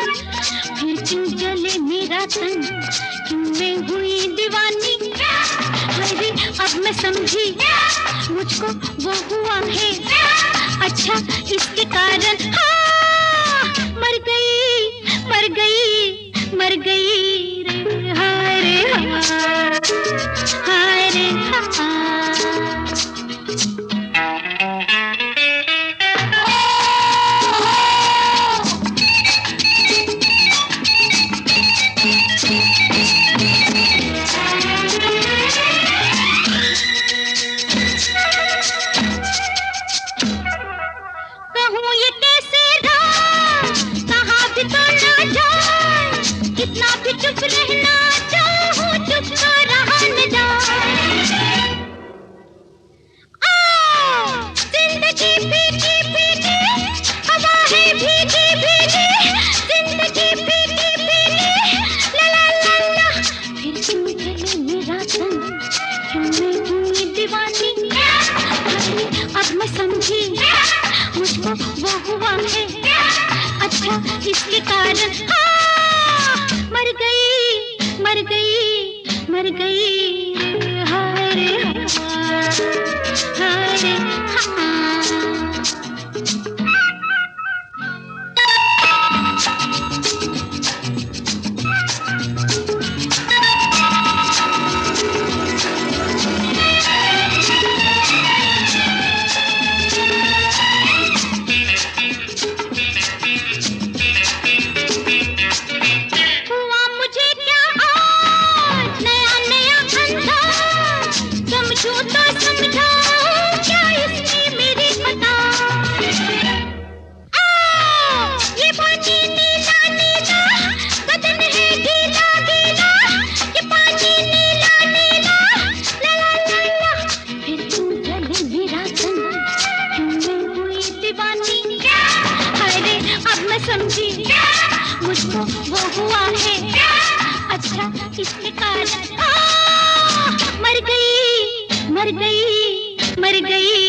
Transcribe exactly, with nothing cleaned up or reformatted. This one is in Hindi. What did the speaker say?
फिर क्यों जले मेरा तन, क्यों मैं हुई दीवानी। अरे अब मैं समझी मुझको वो हुआ है अच्छा इसके कारण। हाँ मर गई मर गई मर गई रे हाय रे हाय रे हाय। कितना भी चुप रहना चाहूं चुप तो रहा न जाए। आ जिंदगी भीगी भीगी हवा है भीगी भीगी, जिंदगी भीगी भीगी ला ला ला ला। फिर क्यों जले मेरा तन, क्यों मैं हुई दीवानी। अब मैं समझी मुझको वो हुआ है अच्छा इसके कारण। मर गई मर गई मर गई हाय रे हाय रे हाय। समझी मुझको वो हुआ है अच्छा इसके कारण। मर गई मर गई मर गई